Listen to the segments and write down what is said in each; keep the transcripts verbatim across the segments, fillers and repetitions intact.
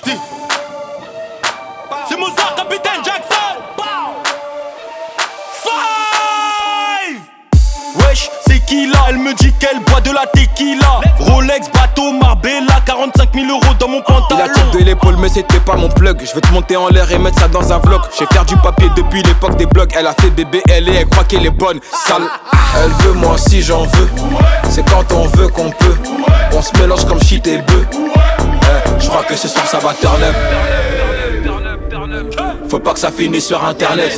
C'est Mozart, capitaine Jackson. Five. Wesh, c'est qui là? Elle me dit qu'elle boit de la tequila. Rolex, bateau, Marbella, quarante-cinq mille euros dans mon pantalon. Il a tiré de l'épaule mais c'était pas mon plug. Je vais te monter en l'air et mettre ça dans un vlog. J'ai faire du papier depuis l'époque des blogs. Elle a fait bébé elle et elle croit qu'elle est bonne. Sale. Elle veut moi si j'en veux. C'est quand on veut qu'on peut. On se mélange comme shit et bœuf. Je crois que ce soir ça va turn up. Faut pas que ça finisse sur internet.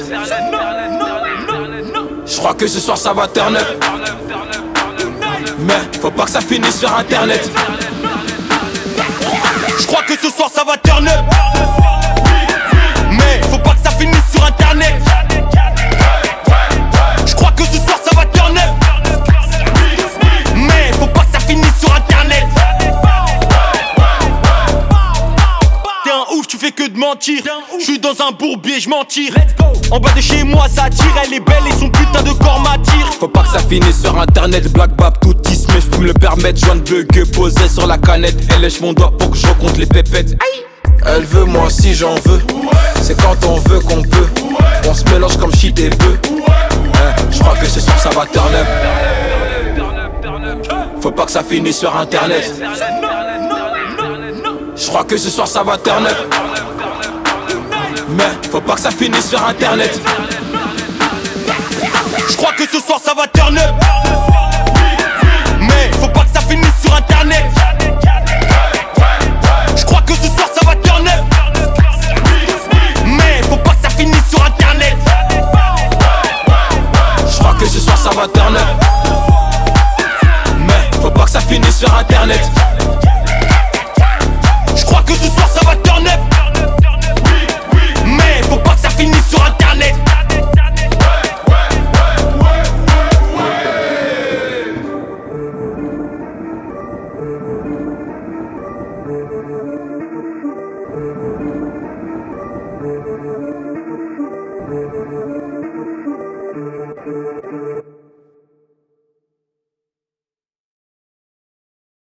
Je crois que ce soir ça va turn up. Mais faut pas que ça finisse sur internet. Je crois que ce soir ça va turn up. Mais faut pas que ça finisse sur internet. Je crois que ce soir ça va turn up. Mais faut pas que ça finisse sur internet. T'es un ouf, tu fais que de mentir. J'suis dans un bourbier, j'm'en tire. En bas de chez moi ça tire, elle est belle et son putain de corps m'attire. Faut pas que ça finisse sur internet. Black Bab tout is mais j'peux me le permettre. Joint de que posé sur la canette. Elle lèche mon doigt pour que je recompte les pépettes. Elle veut moi si j'en veux. C'est quand on veut qu'on peut. On se mélange comme shit et bœuf. Je crois que ce soir ça va turn up. Faut pas que ça finisse sur internet. Je crois que ce soir ça va turn up. Mais faut pas que ça finisse sur internet. Je crois que ce soir ça va turn up. Mais faut pas que ça finisse sur internet. Je crois que ce soir ça va turn up. Mais faut pas que ça finisse sur internet. Je crois que ce soir ça va turn up. Mais faut pas que ça finisse sur internet. Je crois que ce soir ça va turn up.